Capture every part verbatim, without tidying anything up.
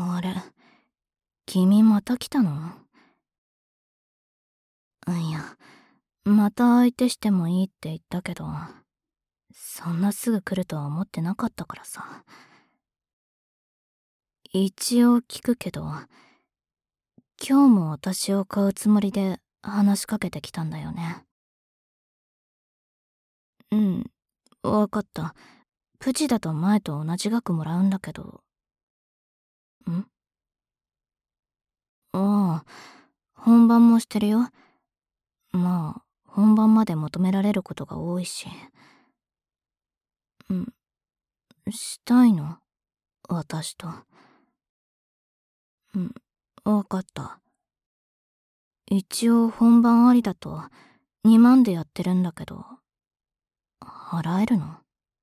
あれ、君また来たの？いや、また相手してもいいって言ったけど、そんなすぐ来るとは思ってなかったからさ。一応聞くけど、今日も私を買うつもりで話しかけてきたんだよね。うん、わかった。プチだと前と同じ額もらうんだけど。んああ、本番もしてるよ。まあ、本番まで求められることが多いし。うん、したいの？私と。うん、わかった。一応本番ありだとにまんでやってるんだけど、払えるの？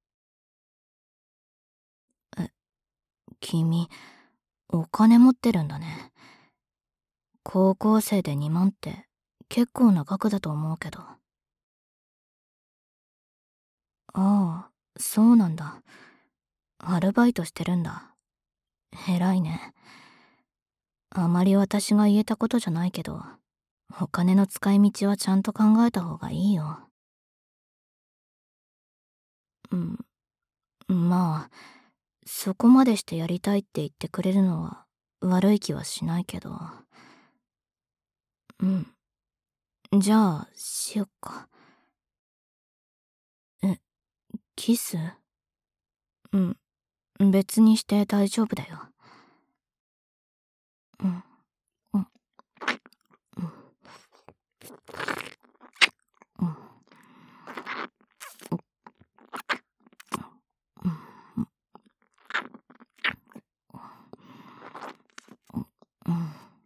え、君、お金持ってるんだね。高校生でにまんって結構な額だと思うけど。ああ、そうなんだ。アルバイトしてるんだ。偉いね。あまり私が言えたことじゃないけど、お金の使い道はちゃんと考えた方がいいよ。うん、まあ、そこまでしてやりたいって言ってくれるのは悪い気はしないけど。うん。じゃあ、しよっか。え、キス？うん。別にして大丈夫だよ。うん。うん。うん。うん。うん。うん。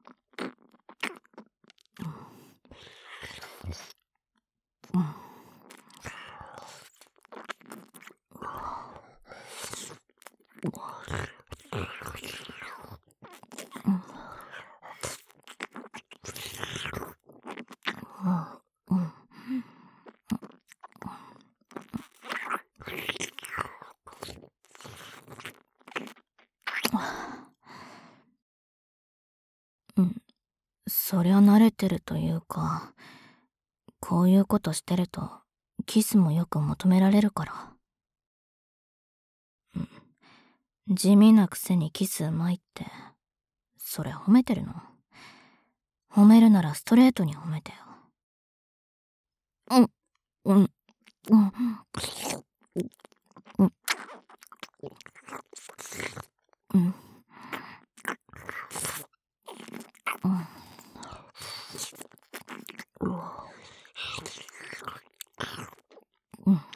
うん。うん。うん。そりゃ慣れてるというか、こういうことしてるとキスもよく求められるから。うん。地味なくせにキスうまいって、それ褒めてるの？褒めるならストレートに褒めてよ。うん、うん、うん、うん、うん、うん、うわ、うん、うん、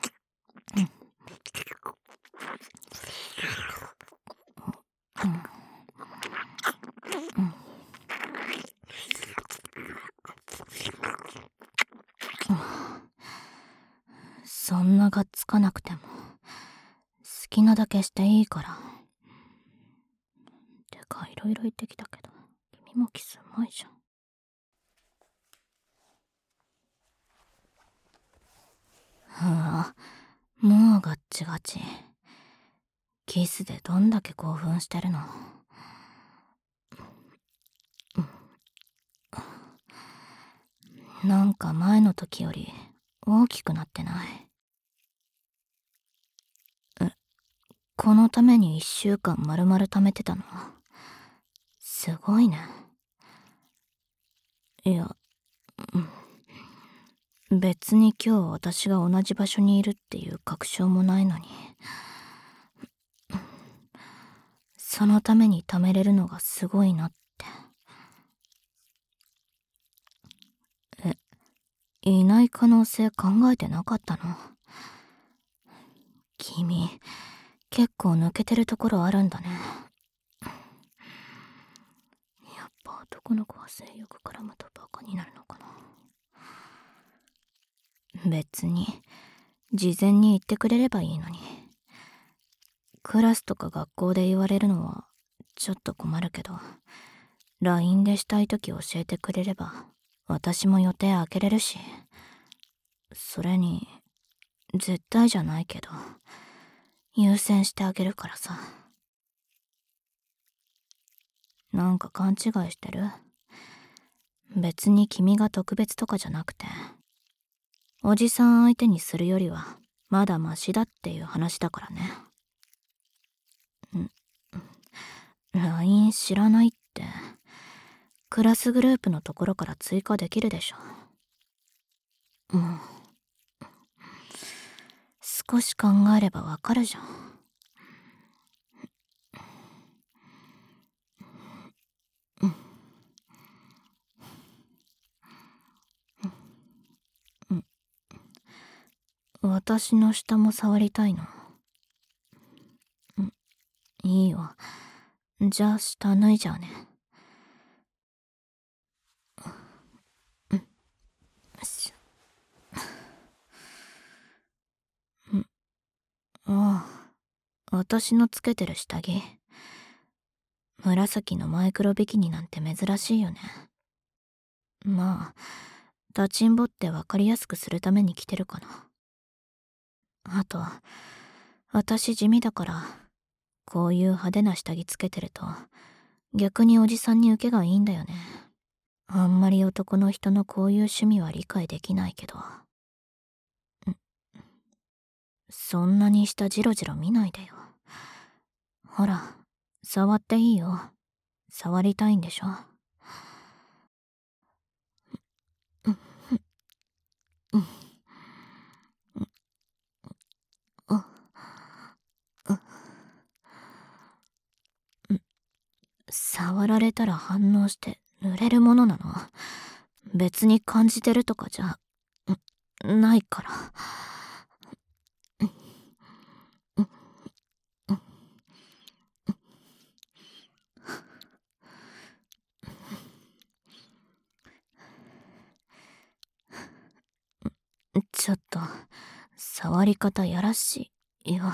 うん、うん。そんながっつかなくても、好きなだけしていいから。てか、いろいろ言ってきたけど、君もキスうまいじゃん。うわ、もうガッチガチ。キスでどんだけ興奮してるの？なんか前の時より大きくなってない？え、このために一週間丸々貯めてたの？すごいね。いや、別に今日私が同じ場所にいるっていう確証もないのに、そのために貯めれるのがすごいなって。え、いない可能性考えてなかったの？君、結構抜けてるところあるんだね。やっぱ男の子は性欲絡むとバカになるのかな。別に事前に言ってくれればいいのに。クラスとか学校で言われるのはちょっと困るけど、 ライン でしたい時教えてくれれば私も予定開けれるし。それに絶対じゃないけど優先してあげるからさ。 なんか勘違いしてる？別に君が特別とかじゃなくて、おじさん相手にするよりはまだマシだっていう話だからね。ん ライン 知らないって、クラスグループのところから追加できるでしょ。うん。少し考えればわかるじゃん。私の下も触りたいの？いいよ。じゃあ下脱いじゃうね。ああ、私のつけてる下着。紫のマイクロビキニなんて珍しいよね。まあ、立ちんぼってわかりやすくするために着てるかな。あと、私地味だから、こういう派手な下着つけてると、逆におじさんに受けがいいんだよね。あんまり男の人のこういう趣味は理解できないけど。そんなに下ジロジロ見ないでよ。ほら、触っていいよ。触りたいんでしょ。触られたら反応して濡れるものなの？別に感じてるとかじゃないから。ちょっと触り方やらしいよ。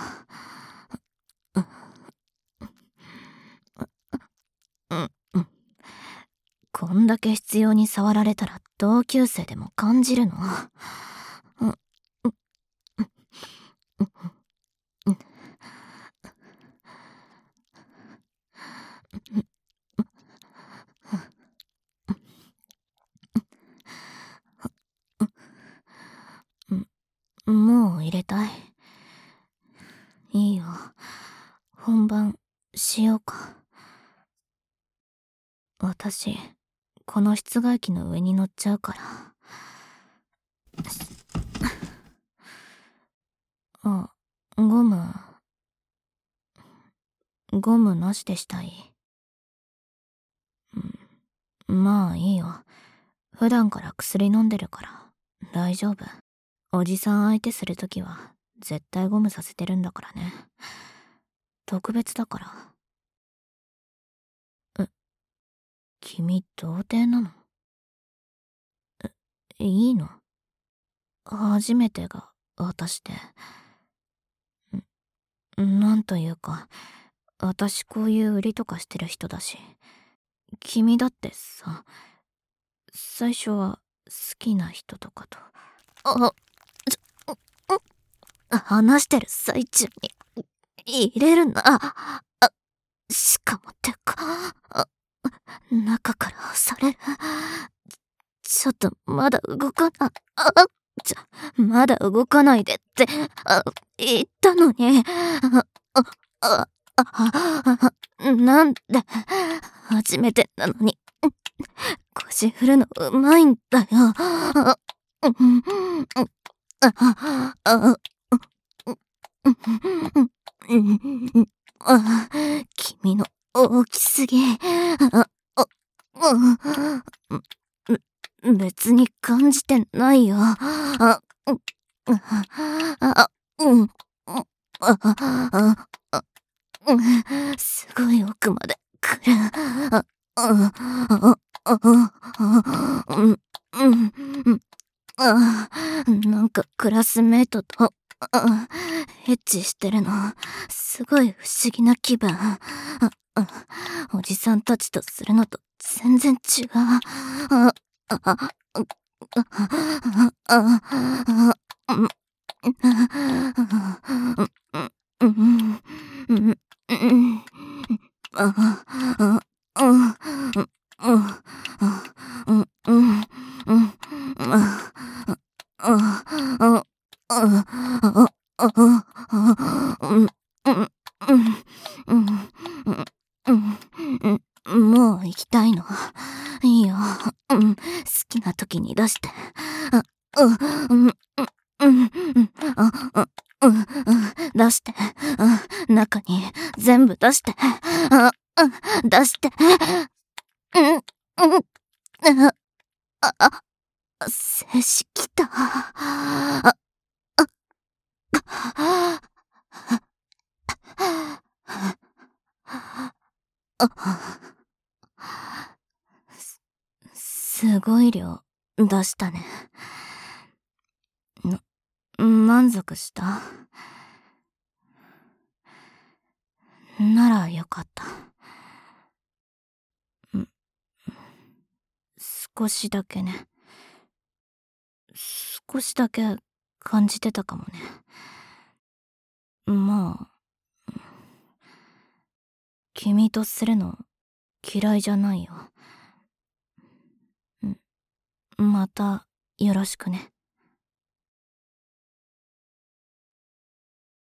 こんだけ必要に触られたら同級生でも感じるの？もう入れたい？いいよ。本番しようか。私、この室外機の上に乗っちゃうから。あ、ゴム、ゴムなしでしたい？うん、まあいいよ。普段から薬飲んでるから大丈夫。おじさん相手するときは絶対ゴムさせてるんだからね。特別だから。え、君童貞なの？え、いいの？初めてが私で。んなんというか、私こういう売りとかしてる人だし。君だってさ、最初は好きな人とかと。あ、ちょ、話してる最中に入れるな。あ、しかもてか、あ、中から押される。ちょっとまだ動かな、あ、ちょ、まだ動かないでって、あ、言ったのに。あ、あ、あ、あ、なんで、初めてなのに、腰振るのうまいんだよ。あ、うん、あ、あ、あ、君の大きすぎ。あ、あ、うん、別に感じてないよ。あ、うん、あ、うん、あ、あ、あ、うん、すごい奥まで来る。あ、あ、あ、あ、あ、うん、うん、あ、なんかクラスメートと、あ、エッチしてるの、すごい不思議な気分。あ、あ、おじさんたちとするのと全然違う。あ、あ、あ、あ、あ、あ、うん、うん、うん、うん、うん、あ、あ、うん、 うん好きな時に出して。あうんうんうんうんうんあうんうん出して。うん中に全部出して。あうん出して。うんうんあああ静止きた。ああす、すごい量出したね。満足した？ならよかった。ん少しだけね。少しだけ感じてたかもね。まあ、君とするの嫌いじゃないよ。んまたよろしくね。